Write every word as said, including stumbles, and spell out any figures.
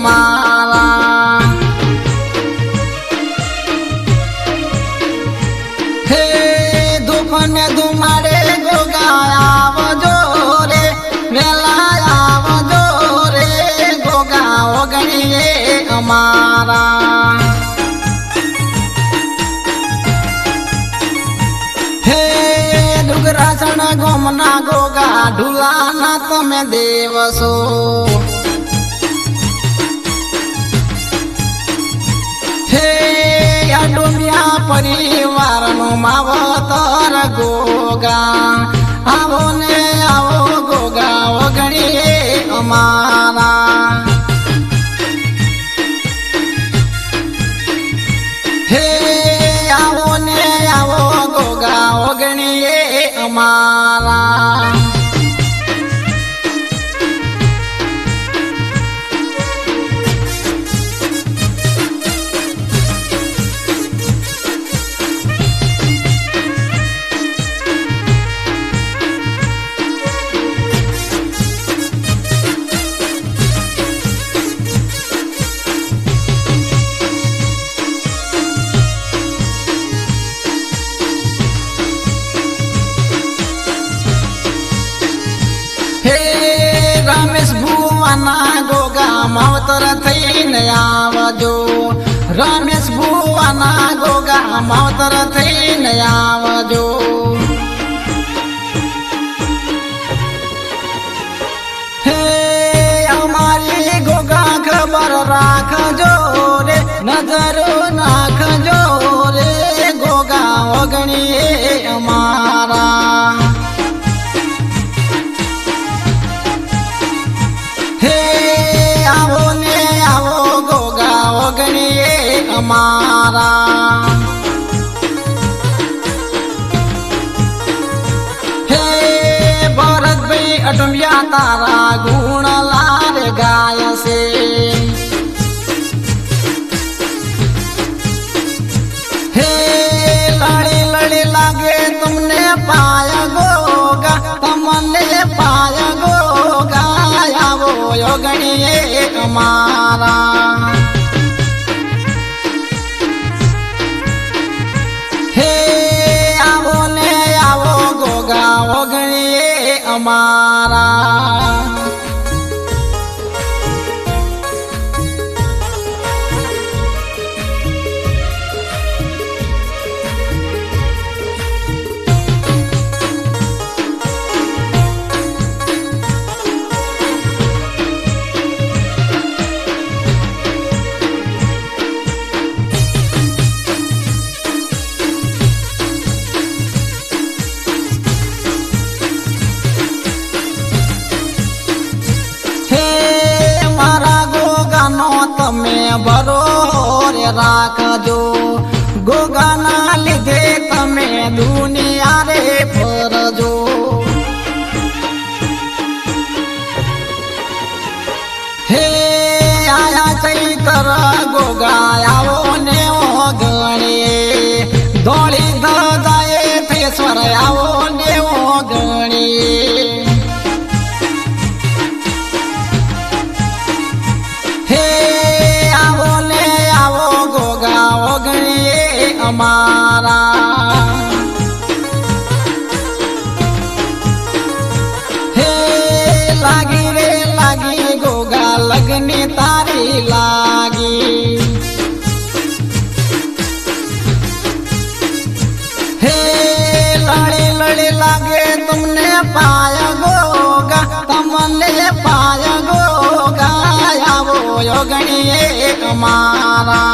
અમારા હે ધૂપને ધુમાડે ગોગા આવજો રે વેલા આવજો રે ગોગા ઓગણીએ અમારા હે ડુગરાસણ ગોમના ગોગા ઢુલાના તમે દેવસો હે ડુમિયા પરિવારનો માવતર ગોગા આવો ને આવો ગોગા ઓગણીએ અમારા હે આવો ને આવો ગોગા ઓગણીએ અમારા રમેશ ભુવાના ગોગા માવતર થઈને આવજો રમેશ ભુવાના ગોગા માવતર થઈને આવજો હે અમારી ગોગા ખબર રાખજો રે નજર નાખજો રે ગોગા ઓગણીએ અમારા અમારા હે ભરતભાઈ અટમિયા તારા ગુણ લાર ગાય છે હે લડી લડી લાગે તમને પાય ગોગા તમને પાય ગોગા આવો યોગણીએ અમારા ઓગણીએ અમારા તમે બરોબર રાખજો ગોગાના લીધે તમે દુનિયા રે ફરજો હે આયા ચૈતર ગોગા આવો ને ઓગણીએ ધોળી ધજાએ થેશ્વર આવો ને ઓગણીએ અમારા હે લાગી રે લાગી ગોગા લગની તારી લાગી હે લડી લડી લાગે તમને પાય ગોગા તમને પાય ગોગા આવો યોગણીએ અમારા